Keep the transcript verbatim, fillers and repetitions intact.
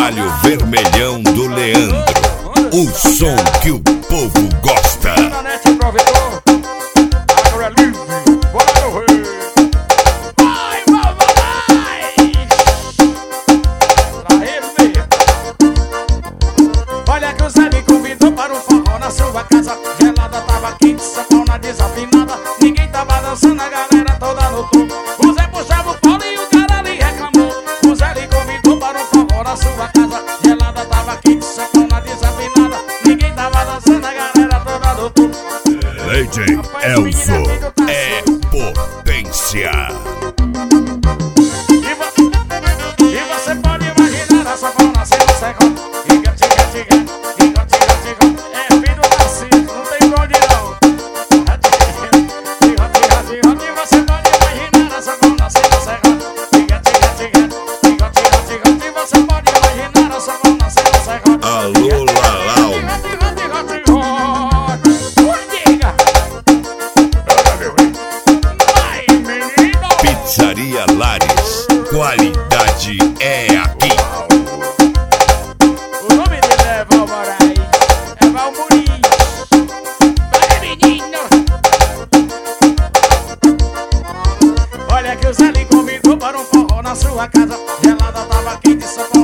Trabalho vermelhão do Leandro, o som que o povo gosta. Internet aproveitou, agora é livre, bora no rei. Vai, vai, vai! Pra ele mesmo. Olha que o Zé me convidou para um forró na sua casa. Gelada tava quente, sanfona desafinada. Ninguém tava dançando, a galera toda no topo. O Zé puxava o pau e o cara ali reclamou. O Zé me convidou para um forró na sua casa. Gelada tava quente, sanfona desafinada. Ninguém tava dançando, a galera toda no topo. Lady Elzo é potência. E você, e você pode imaginar a sanfona sendo secando. Giga, giga, giga, giga, giga, giga. É filho do Narciso, não tem pra onde não. Giga, giga, giga, giga. E você pode imaginar a sanfona sendo secando. Giga, giga, giga, giga, giga, giga. E você pode imaginar a sanfona sendo secando. Alô, Lalau. Giga, giga, giga, giga. Ui, giga. Vai, menino. Pizzaria Lares, qualidade é aqui. O nome dele é Val Moraes, é Val Muniz. Vai, menino. Olha que o Zé lhe convidou para um forró na sua casa. Gelada tava quente, só